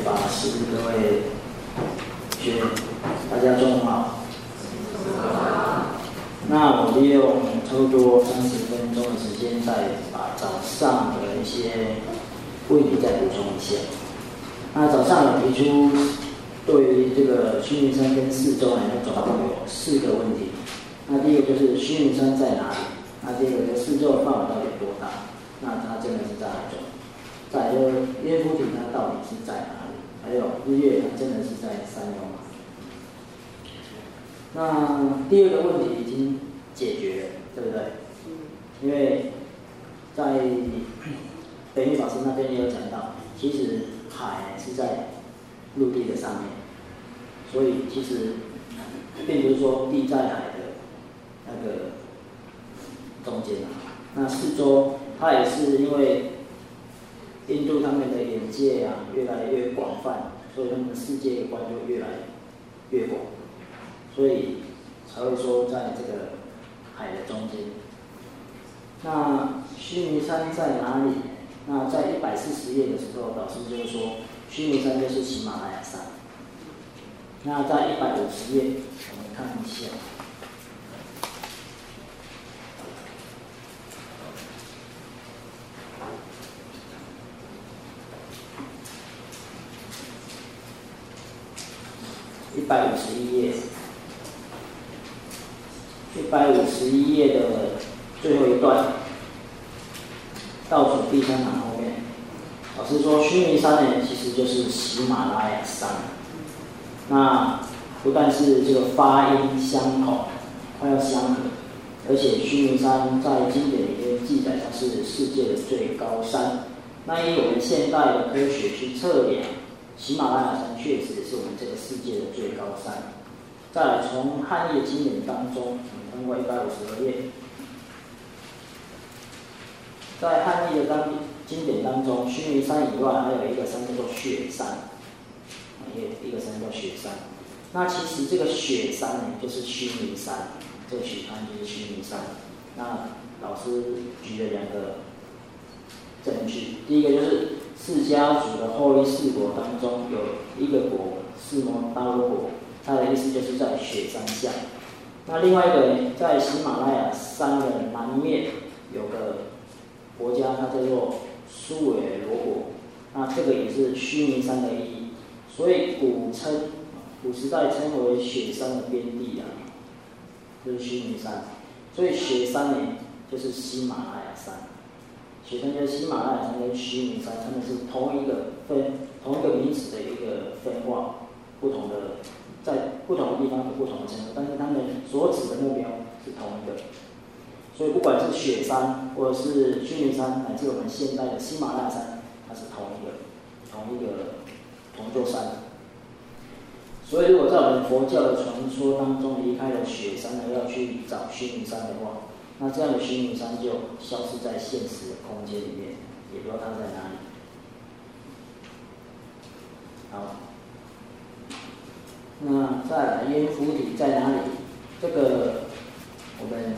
法师、各位学员，大家中午好。那我利用差不多30分钟的时间，再把早上的一些问题再补充一下。那早上有提出对于这个须弥山跟四周呢，总共有4个问题。那第一个就是须弥山在哪里？那第二个就是四周的范围到底有多大？那它真的是在海中？再来就是耶夫提它到底是在哪里？还有日月它真的是在山腰吗？那第二个问题已经解决了，对不对？因为在北律法师那边也有讲到，其实海是在陆地的上面，所以其实并不是说地在海的那个中间啊。那四周它也是因为印度他们的眼界啊越来越广泛，所以他们的世界观就越来越广，所以才会说在这个海的中间。那须弥山在哪里？那在140页的时候，老师就是说须弥山就是喜马拉雅山。那在150页，我们看一下。151页的最后一段，倒数第3行后面，老师说须弥山呢，其实就是喜马拉雅山。那不但是这个发音相同，快要相合，而且须弥山在经典里面记载它是世界的最高山。那以我们现代的科学去测量，喜马拉雅山确实是我们这个世界的最高山。再来，从汉译的经典当中，我们翻过152页，在汉译的经典当中，须弥山以外还有一个山叫做雪山，一个山叫雪山。那其实这个雪山呢，就是须弥山，这个雪山就是须弥山。那老师举了2个证据，第一个就是释迦族的后羿4国当中有一个国四摩达罗国，它的意思就是在雪山下。那另外一个呢，在喜马拉雅山的南面有个国家，它叫做苏韦罗国，那这个也是须弥山的意义。所以古时代称为雪山的边地啊，就是须弥山。所以雪山呢，就是喜马拉雅山。雪山就是喜马拉雅山跟须弥山，它们是同一个名词的一个分化，在不同的地方有不同的称呼，但是它们所指的目标是同一个。所以不管是雪山或者是须弥山，乃至我们现在的喜马拉雅山，它是同一座山。所以如果在我们佛教的传说当中离开了雪山呢，要去找须弥山的话，那这样的须弥山就消失在现实的空间里面，也不知道它在哪里。好，那再来耶夫提在哪里？这个我们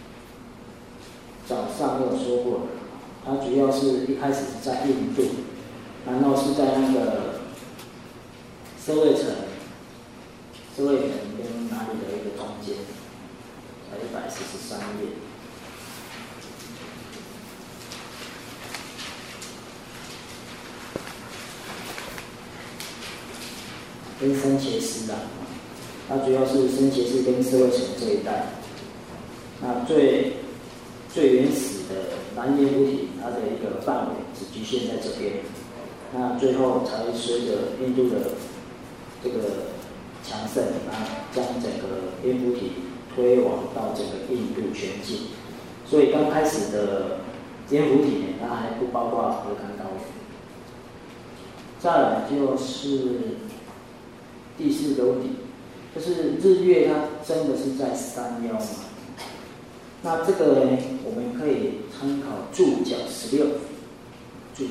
早上有说过了，它主要是一开始是在印度，然后是在那个舍卫城跟哪里的一个中间，在143页。跟僧伽师啊，它主要是僧伽师跟舍卫城这一带。那最原始的南耶夫提，它的一个范围只局限在这边。那最后才随着印度的这个强盛，将整个耶夫提推往到整个印度全境。所以刚开始的耶夫提呢，它还不包括阿甘高原。再来就是第4个问题，就是日月它真的是在山腰吗？那这个呢，我们可以参考注脚16，注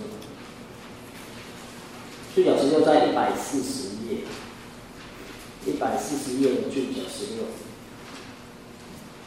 脚16在140页，140页的注脚16。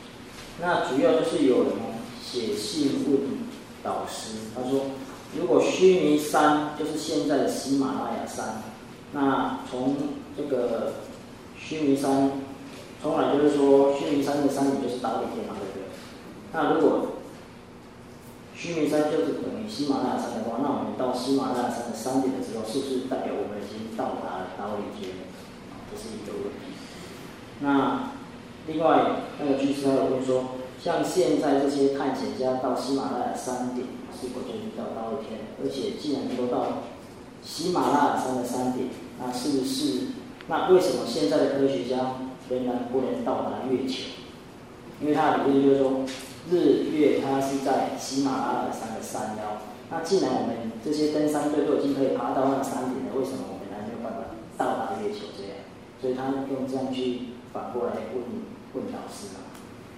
那主要就是有人写信问导师，他说，如果须须弥山就是现在的喜马拉雅山，那从这个须弥山，从来就是说须弥山的山顶就是忉利天嘛，对不对？那如果须弥山就是等于喜马拉雅山的话，那我们到喜马拉雅山的山顶的时候，是不是代表我们已经到达了忉利天？这是一个问题。那另外那个居士他有问说，像现在这些探险家到喜马拉雅山顶，是否就遇到忉利天？而且既然能够到喜马拉雅山的山顶，那是不是？那为什么现在的科学家仍然不能到达月球？因为他的理论就是说，日月它是在喜马拉雅山的山腰。那既然我们这些登山队都已经可以爬到那个山顶了，为什么我们还没有办法到达月球？这样，所以他用这样去反过来问导师啊。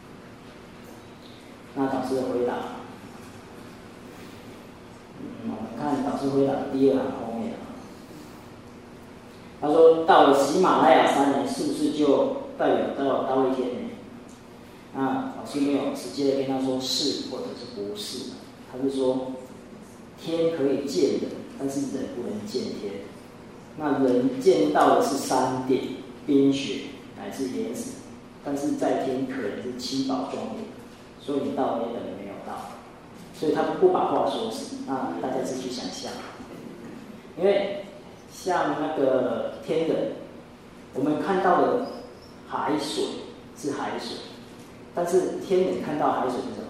那导师的回答，我们看导师回答的第二行后面啊。他说到了喜马拉雅山呢，是不是就代表到了忉利天呢？那老师没有直接跟他说是或者是不是，他是说天可以见人，但是人不能见天。那人见到的是山顶、冰雪乃至岩石，但是在天可能是七宝庄严，所以你到天的人没有到，所以他不把话说死。那大家自己想象，因为像那个天人，我们看到的海水是海水，但是天人看到海水是什么？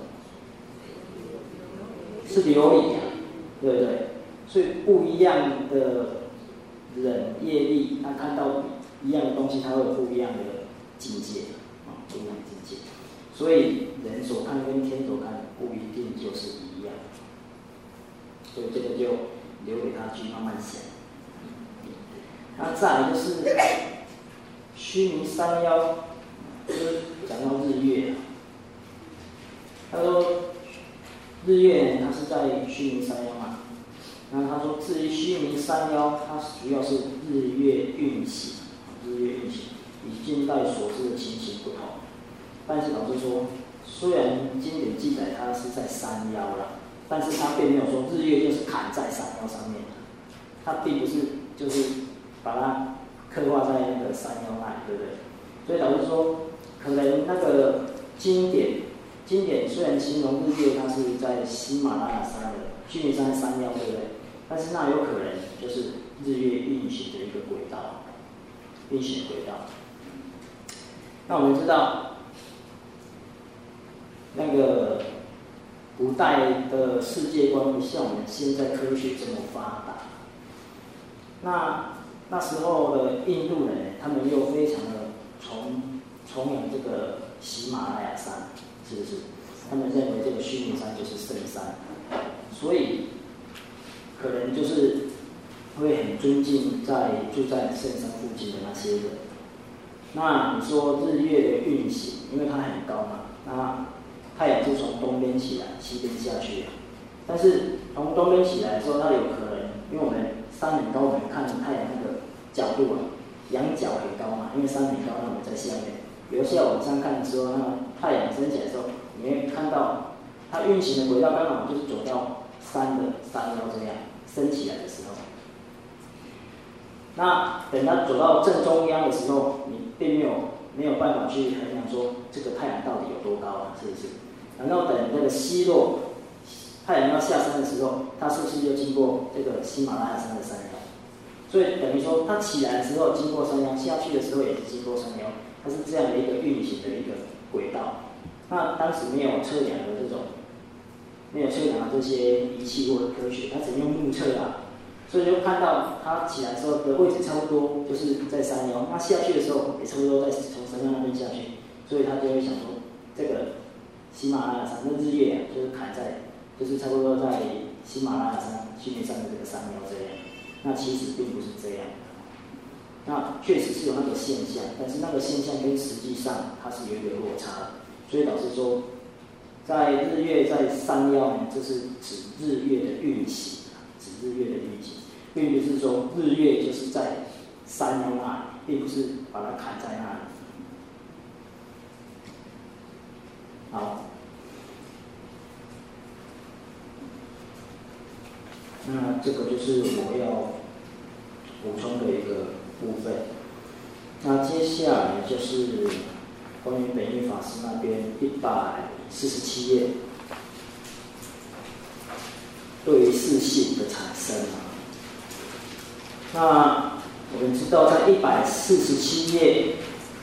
是琉璃啊，对不对？所以不一样的人业力，他看到一样的东西，他会有不一样的境界啊，不一样的境界。所以人所看跟天所看不一定就是一样，所以这个就留给他去慢慢想。那再来就是须弥山腰，就是讲到日月。他说日月它是在须弥山腰嘛，那他说至于须弥山腰，它主要是日月运行，日月运行与近代所知的情形不同。但是老师说，虽然经典记载它是在山腰啦，但是他并没有说日月就是砍在山腰上面，它并不是就是把它刻画在那个山腰那里，对不对？所以老师说，可能那个经典虽然形容日月它是在喜马拉雅山的须弥山山腰，对不对？但是那有可能就是日月运行的一个轨道，运行轨道。那我们知道，那个古代的世界观不像我们现在科学这么发达。那时候的印度人，他们又非常的崇仰这个喜马拉雅山，是不是？他们认为这个须弥山就是圣山，所以可能就是会很尊敬住在圣山附近的那些人。那你说日月的运行，因为它很高嘛，那太阳是从东边起来，西边下去。但是从东边起来的时候，它有可能，因为我们山很高，我们看太阳那个角度啊，仰角很高嘛，因为山很高，那我们在下面。有时候晚上看的时候，那太阳升起来的时候，你会看到它运行的轨道刚好就是走到山的山腰这样升起来的时候。那等它走到正中央的时候，你并没有办法去衡量说这个太阳到底有多高啊，是不是？然后等那个西落，太阳要下山的时候，它是不是又经过这个喜马拉雅山的山腰？所以等于说，它起来的时候经过山腰，下去的时候也是经过山腰，它是这样的一个运行的一个轨道。那当时没有测量的这些仪器或者科学，它只用目测啊。所以就看到它起来的时候的位置差不多就是在山腰，那下去的时候也差不多在从山腰那边下去，所以他就会想说，这个喜马拉雅山的日月啊，就是砍在，就是差不多在喜马拉雅山须弥山的这个山腰这样。那其实并不是这样，那确实是有那个现象，但是那个现象跟实际上它是有一个落差的。所以老师说，在日月在山腰呢，这是指日月的运行。日月的运行，并不是说日月就是在山腰那里，并不是把它砍在那里。好， 那这个就是我要补充的一个部分。那接下来就是关于本玉法师那边147页，对于自信的产生那我们知道，在147页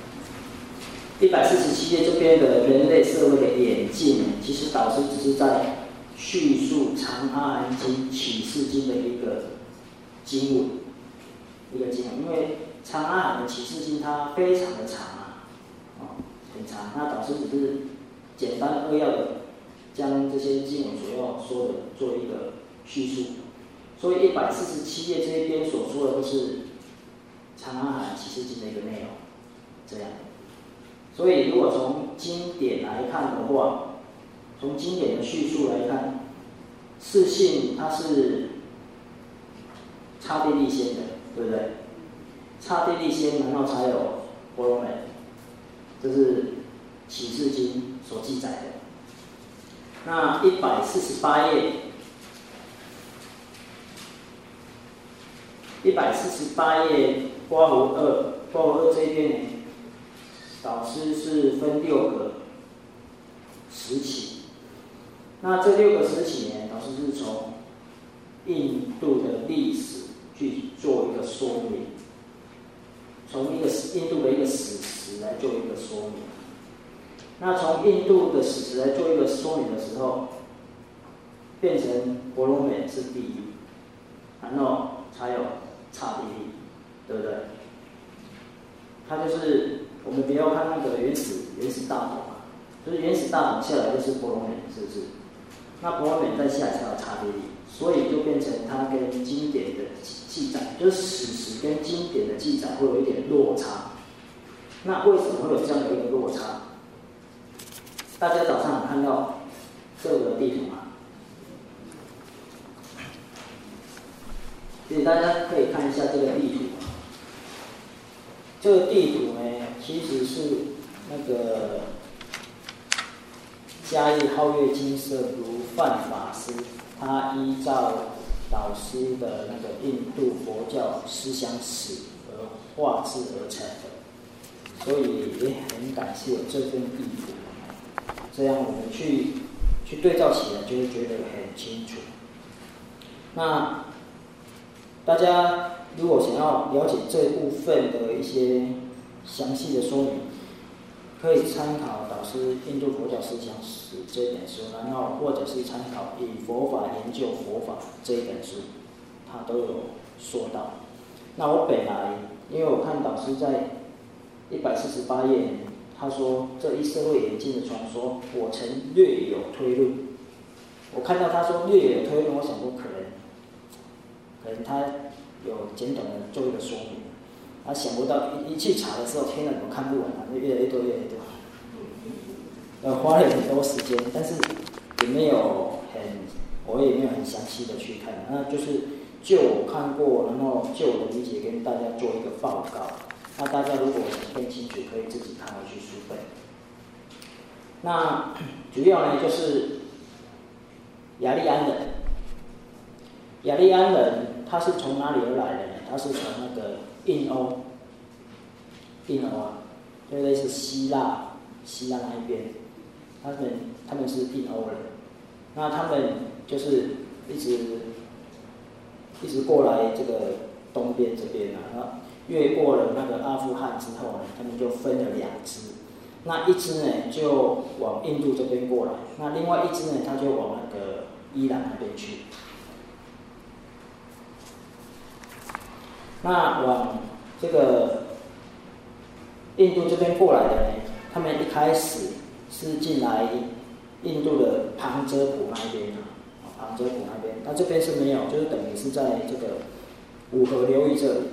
这边的人类社会的演进，其实导师只是在叙述《长阿含经》《启示经》的一个经文，因为长阿含的《启示经》它非常的长很长。那导师只是简单扼要的将这些经文所要说的做一个叙述，所以147页这一边所说的都是长阿含启示经的一个内容，这样。所以如果从经典来看的话，从经典的叙述来看，自信它是刹帝利先的，对不对？刹帝利先，然后才有婆罗门，这是启示经所记载的。那148页。148页刮胡二这边呢，导师是分6个时期。那这6个时期呢，导师是从印度的历史去做一个说明，从印度的一个史实来做一个说明。那从印度的史实来做一个说明的时候，变成婆罗门是第一，然后才有刹帝利，对不对？它就是我们不要看那个原始大同就是原始大同下来就是婆罗门，是不是？那婆罗门再下来才有刹帝利，所以就变成它跟经典的记载，就是史实跟经典的记载会有一点落差。那为什么会有这样的一个落差？大家早上有看到这个地图吗？所以大家可以看一下这个地图。这个地图呢，其实是那个嘉义皓月金色如范法师，他依照导师的那个印度佛教思想史而画制而成的，所以也很感谢这份地图，这样我们去对照起来就会觉得很清楚。那大家如果想要了解这部分的一些详细的说明，可以参考导师《印度佛教思想史》这本书，然后或者是参考《以佛法研究佛法》这一本书，他都有说到。那我本来因为我看导师在148页，他说这一社会演进的传说，我曾略有推论。我看到他说略有推论，我想说可能他有简短的做一个说明，想不到一去查的时候，天哪，怎么看不完就越来越多。花了很多时间，但是我也没有很详细的去看，那就是就我看过，然后就我的理解跟大家做一个报告。那大家如果想更清楚，可以自己看回去书本。那主要呢就是雅利安人。雅利安人他是从哪里而来的呢？他是从那个印欧就类似希腊那一边，他们是印欧人。那他们就是一直过来这个东边这边然后越过了那个阿富汗之后呢，他们就分了2支。那一支呢就往印度这边过来，那另外一支呢，他就往那个伊朗那边去。那往这个印度这边过来的呢，他们一开始是进来印度的旁遮普那边旁遮普那边，那这边是没有，就是等于是在这个五河流域这里，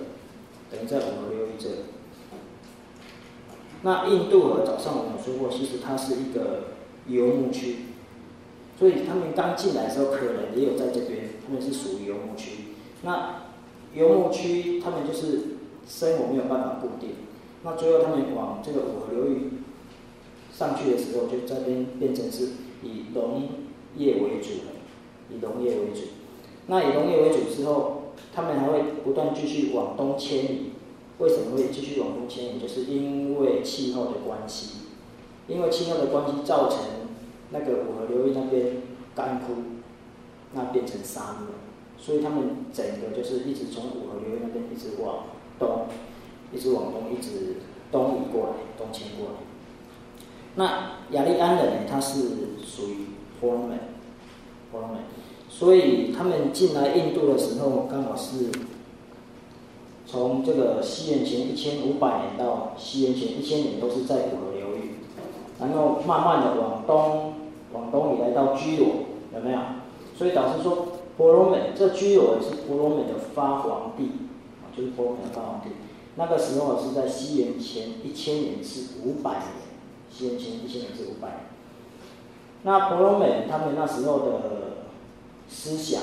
那印度河早上我们有说过，其实它是一个游牧区，所以他们刚进来的时候，可能也有在这边，他们是属于游牧区。那游牧区他们就是生活没有办法固定，那最后他们往这个五河流域上去的时候，就这边变成是以农业为主。 那以农业为主之后，他们还会不断继续往东迁移。为什么会继续往东迁移？就是因为气候的关系，因为气候的关系造成那个五河流域那边干枯，那变成沙漠，所以他们整个就是一直从五河流域那边一直往东，一直往东，一直东移过来，东迁过来。那雅利安人呢，他是属于婆罗门，所以他们进来印度的时候，刚好是从这个西元前1500年到西元前1000年，都是在五河流域，然后慢慢的往东移来到居罗，有没有？所以导致说婆罗门，这居罗是婆罗门的发皇帝，就是婆罗门的发皇帝。那个时候是在西元前1000年至500年，西元前1000年至500年。那婆罗门他们那时候的思想，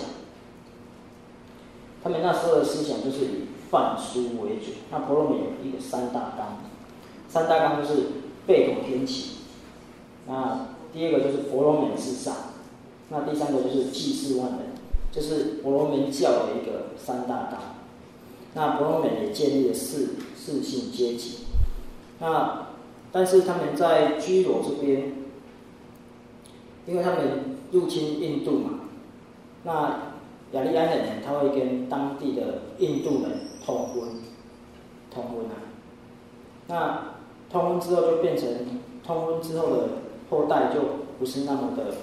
就是以梵书为主。那婆罗门有一个三大纲就是贝果天齐。那第二个就是婆罗门至上，那第三个就是济世万人，这是婆罗门教的一个三大纲。那婆罗门也建立了四姓阶级。那但是他们在居罗这边，因为他们入侵印度嘛，那雅利安人他会跟当地的印度人通婚啊。那通婚之后就变成通婚之后的后代就不是那么的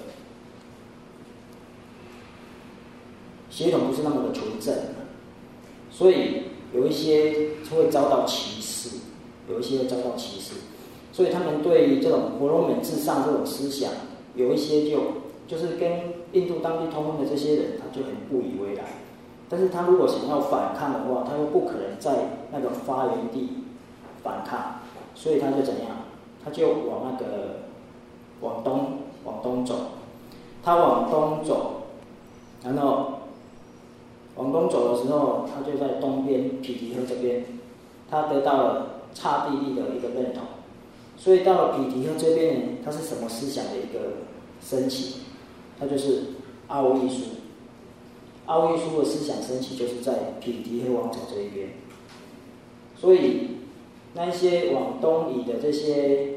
血统，不是那么的纯正，所以有一些会遭到歧视，所以他们对于这种婆罗门至上这种思想，有一些就是跟印度当地通婚的这些人，他就很不以为然。但是他如果想要反抗的话，他又不可能在那个发源地反抗，所以他就怎样？他就往东走。他往东走，然后往东走的时候，他就在东边毗提河这边，他得到了刹帝利的一个认同。所以到了毗提河这边呢，它是什么思想的一个升起？它就是奥义书。奥义书的思想升起，就是在毗提河王朝这一边。所以那一些往东移的这些，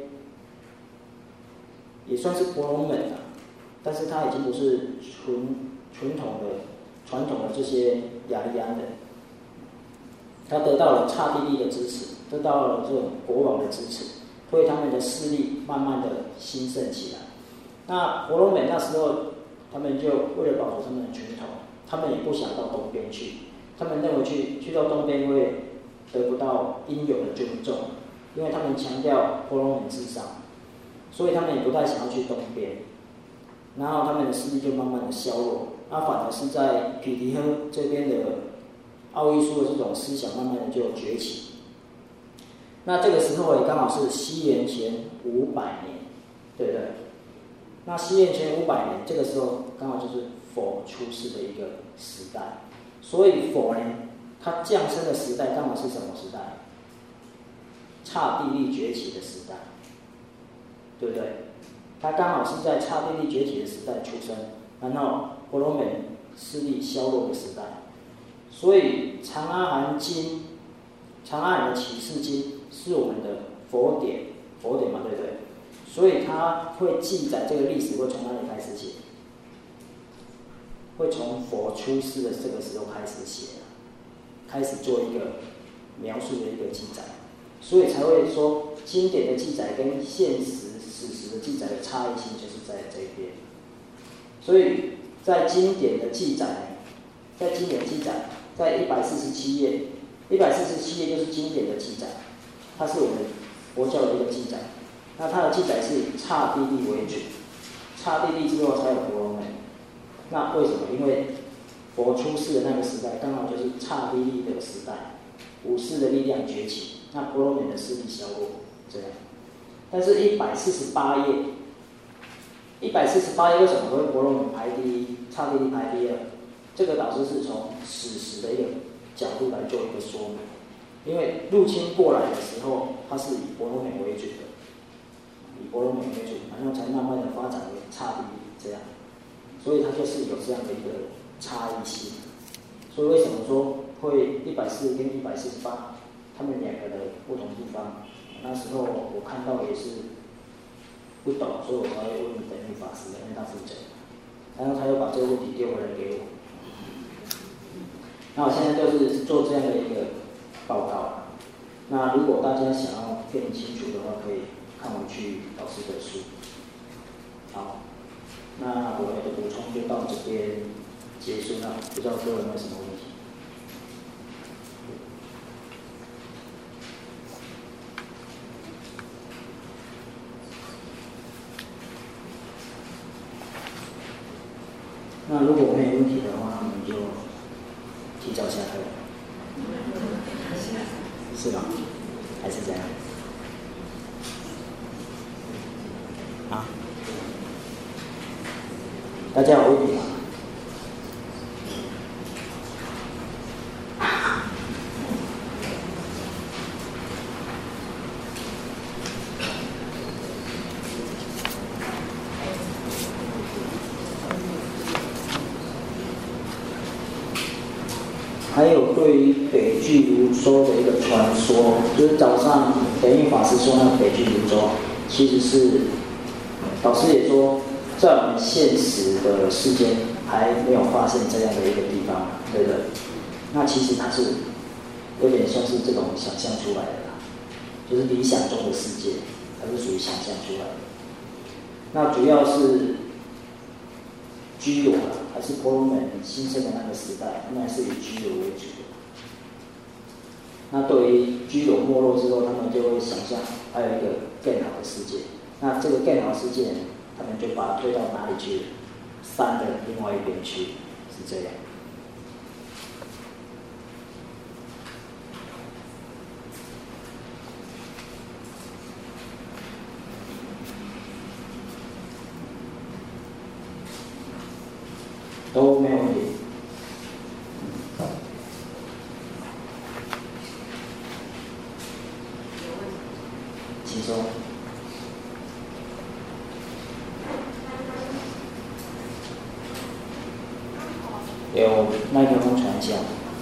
也算是婆罗门啊，但是他已经不是传统的这些雅利安人。他得到了刹帝利的支持，得到了这种国王的支持，所以他们的势力慢慢的兴盛起来。那婆罗门那时候，他们就为了保守他们的传统，他们也不想到东边去。他们认为去到东边会得不到应有的尊重，因为他们强调婆罗门至上，所以他们也不太想要去东边。然后他们的势力就慢慢的削弱，那反而是在毗提河这边的奥义书的这种思想慢慢的就崛起。那这个时候也刚好是西元前500年，对不对？那西元前500年这个时候刚好就是佛出世的一个时代，所以佛呢，他降生的时代刚好是什么时代？刹帝利崛起的时代，对不对？他刚好是在刹帝利崛起的时代出生，然后婆罗门势力削弱的时代。所以长阿含经，长阿含的启示经是我们的佛典嘛，对不对？所以他会记载这个历史会从哪里开始写？会从佛出世的这个时候开始写，开始做一个描述的一个记载，所以才会说经典的记载跟现实史实的记载的差异性就是在这一边。所以在经典的记载，在147页就是经典的记载，它是我们佛教的一个记载。那它的记载是以刹帝利为主，刹帝利之后才有婆罗门。那为什么？因为佛出世的那个时代刚好就是刹帝利的时代，武士的力量崛起，那婆罗门的势力削弱，这样。但是148页为什么会婆罗门排第一，刹帝利排第二？这个导师是从史实的一个角度来做一个说明。因为入侵过来的时候，它是以婆罗门为主的，然后才慢慢的发展为刹帝利这样，所以它就是有这样的一个差异性。所以为什么说会140跟148，他们两个的不同地方？那时候我看到也是不懂，所以我才会问等运法师，因为他负责。然后他又把这个问题丢回来给我。那我现在就是做这样的一个报告。那如果大家想要更清楚的话，可以看回去老师的书。好，那我的补充就到这边结束了，不知道各位有没有什么问题？那如果没有问题的话，我们就提早下课。是吗？还是怎样？啊？大家有问题吗？还有对于北俱泸州的一个传说，就是早上德运法师说那个北俱泸州，其实是老师也说，在我们现实的世间还没有发现这样的一个地方，对不对？那其实它是有点算是这种想象出来的啦，就是理想中的世界，它是属于想象出来的。那主要是居罗啦，还是婆罗门兴盛的那个时代，他们还是以居罗为主的。那对于居罗没落之后，他们就会想象还有一个更好的世界。那这个更好的世界，他们就把它推到哪里去？山的另外一边去，是这样。都没有问题。请说。有麦克风传讲。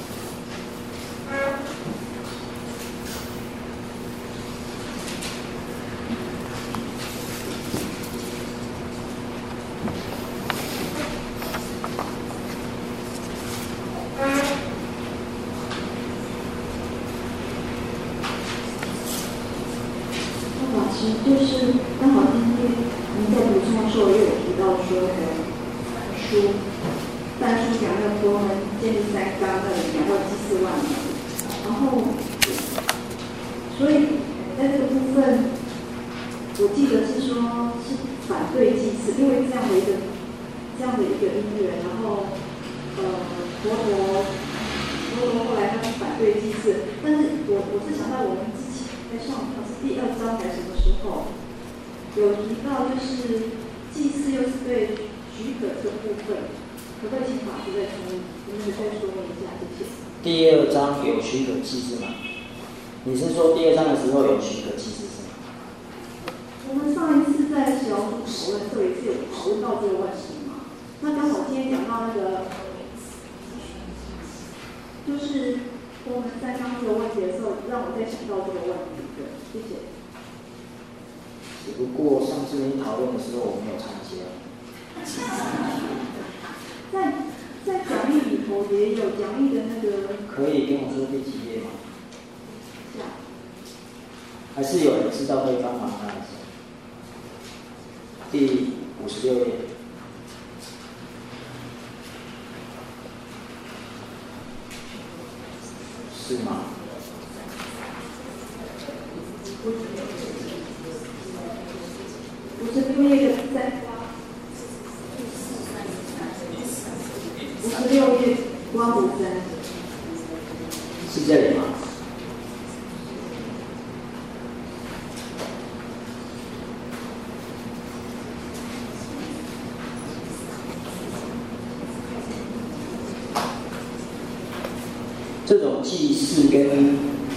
就是刚好今天您在补充的时候也有提到说书，但书讲那个佛门建立三纲那里讲到祭4万年，然后所以在这个部分，我记得是说是反对祭祀，因为这样的一个因缘，然后佛陀后来他是反对祭祀，但是我是想到我们之前在上课是第2章还是什么时候有提到，就是祭祀又是对许可这个部分，可不可以请法师再说明一下这些？ 第2章有许可祭祀吗？你是说第2章的时候有许可祭祀是吗？ 我们上一次在小组讨论这一次有讨论到这个问题嘛？那刚好今天讲到那个，就是我们3纲这个问题的时候，让我再想到这个问题。对，谢谢。 只不过上次你讨论的时候我没有参加。 在讲义里头也有讲义的那个。 可以跟我说第几页吗？还是有人知道可以帮忙看一下？第56页。是吗 ？56页在56页刮胡针， 是这里吗？这种祭祀跟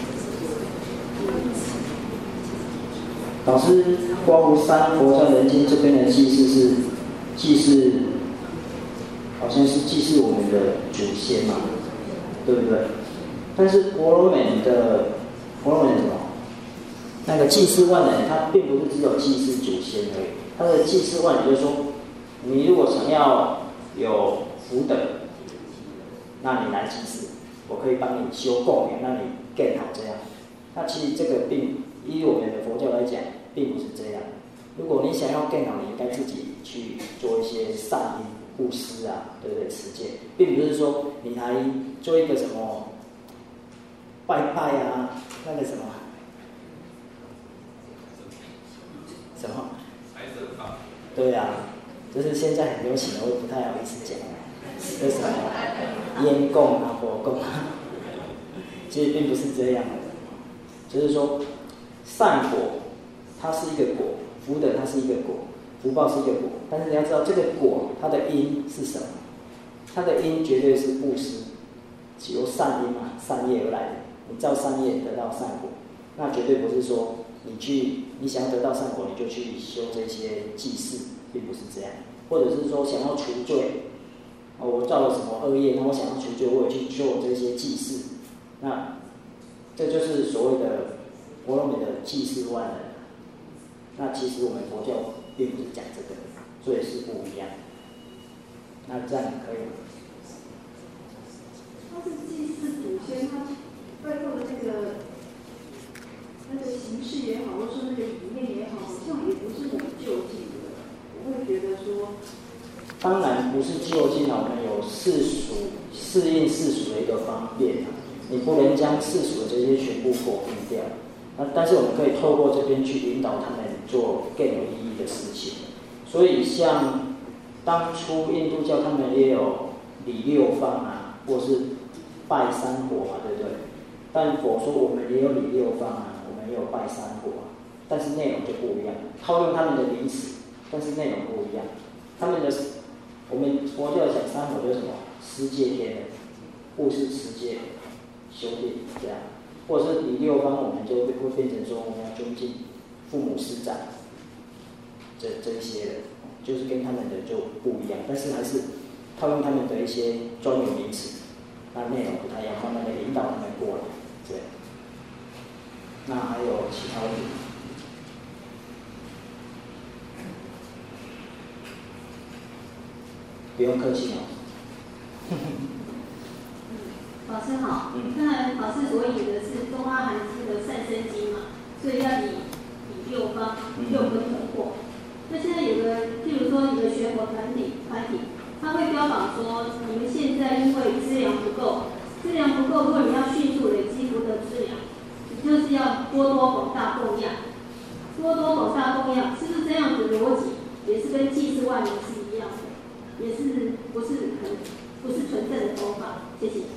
老师刮胡山佛在人间这边的祭祀是祭祀，好像像是祭祀我们的祖先嘛，对不对？但是婆罗门什么？那个祭祀万人，它并不是只有祭祀祖先而已。它的祭祀万人就是说，你如果想要有福德，那你来祭祀，我可以帮你修供养，让你更好这样。那其实这个依我们的佛教来讲，并不是这样。如果你想要更好，你应该自己去做一些善因布施啊，对不对？持戒，并不是说你还做一个什么拜拜啊，那个什么对啊，就是现在很流行的，我也不太好意思讲，为什么烟供啊、火供啊，其实并不是这样的，就是说善果它是一个果，福德它是一个果，福报是一个果，但是你要知道这个果它的因是什么？它的因绝对是布施，由善因嘛，善业而来的，你造善业得到善果，那绝对不是说你想要得到善果，你就去修这些祭祀，并不是这样。或者是说想要除罪，我造了什么恶业，那我想要除罪，我也去做这些祭祀，那这就是所谓的婆罗门的祭祀万人。那其实我们佛教并不是讲这个，所以是不一样。那这样可以吗？ 他是祭祀祖先，他背后的那个形式也好，或者说那个理念也好，好像也不是很就近的。我会觉得说， 当然不是就近啊，我们有适应世俗的一个方便啊，你不能将世俗的这些全部否定掉。但是我们可以透过这边去引导他们做更有意义的事情。所以像当初印度教他们也有礼六方啊，或是拜三火嘛，对不对？但佛说我们也有礼六方啊，我们也有拜三火啊，但是内容就不一样，套用他们的名词，但是内容不一样。我们佛教讲三火就是什么？施戒天人，布施、持戒、修定这样。或者是礼六方，我们就会变成说我们要尊敬父母师长，这一些的，就是跟他们的就不一样，但是还是套用他们的一些专有名词，那内容不太一样，慢慢的引导他们过来，对。那还有其他问题？不用客气哦。 老师好，当然老师所引的是中阿含经的善生经嘛，所以要以六方六根成果。那现在有个，譬如说一个学佛团体，他会标榜说，你们现在因为资粮不够，如果你要迅速累积福德资粮，你就是要多广大供养，是不是这样子的逻辑？也是跟祭祀万人是一样的，也是不是纯正的佛法？谢谢。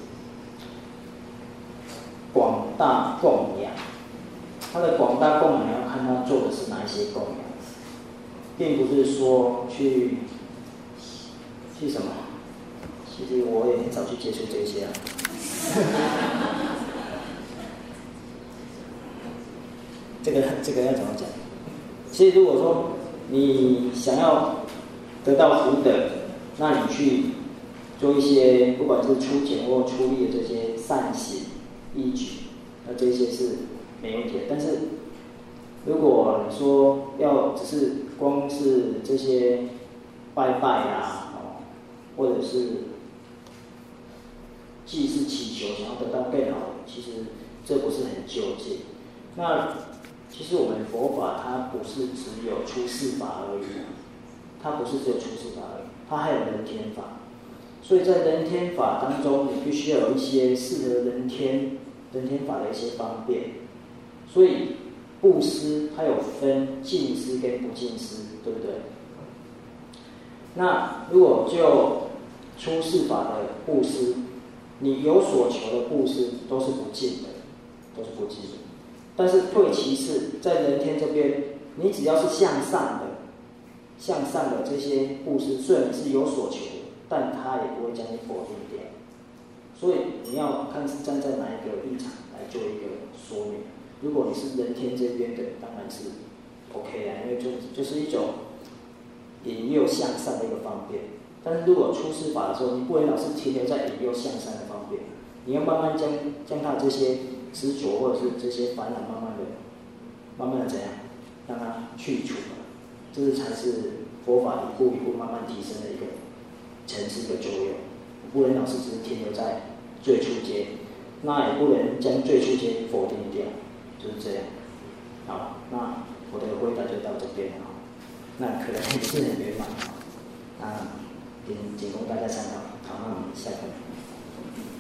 广大供养，他的广大供养要看他做的是哪一些供养，并不是说去什么。其实我也很少去接触这些啊。这个要怎么讲？其实如果说你想要得到福德，那你去做一些不管是出钱或出力的这些善行依据，那这些是没问题的。但是如果你说要只是光是这些拜拜啊，或者是祭祀祈求想要得到更好的，其实这不是很就近。那其实我们佛法它不是只有出世法而已，它还有人天法。所以在人天法当中，你必须要有一些适合人天法的一些方便。所以布施它有分净施跟不净施，对不对？那如果就出世法的布施，你有所求的布施都是不净的，但是退其次，在人天这边，你只要是向上的这些布施，虽然是有所求的，但它也不会将你否定掉。所以你要看是站在哪一个立场来做一个说明。如果你是人天这边的，当然是 OK 啊，因为就是一种引诱向上的一个方便。 但是如果出世法的时候，你不能老是停留在引诱向善的方面，你要慢慢将他这些执着或者是这些烦恼，慢慢的怎样，让它去除了，这才是佛法一步一步慢慢提升的一个层次的作用。不能老是只是停留在最初阶，那也不能将最初阶否定掉，就是这样。好，那我的回答就到这边了。那可能不是很圆满啊，仅供大家参考。好，那我们下课。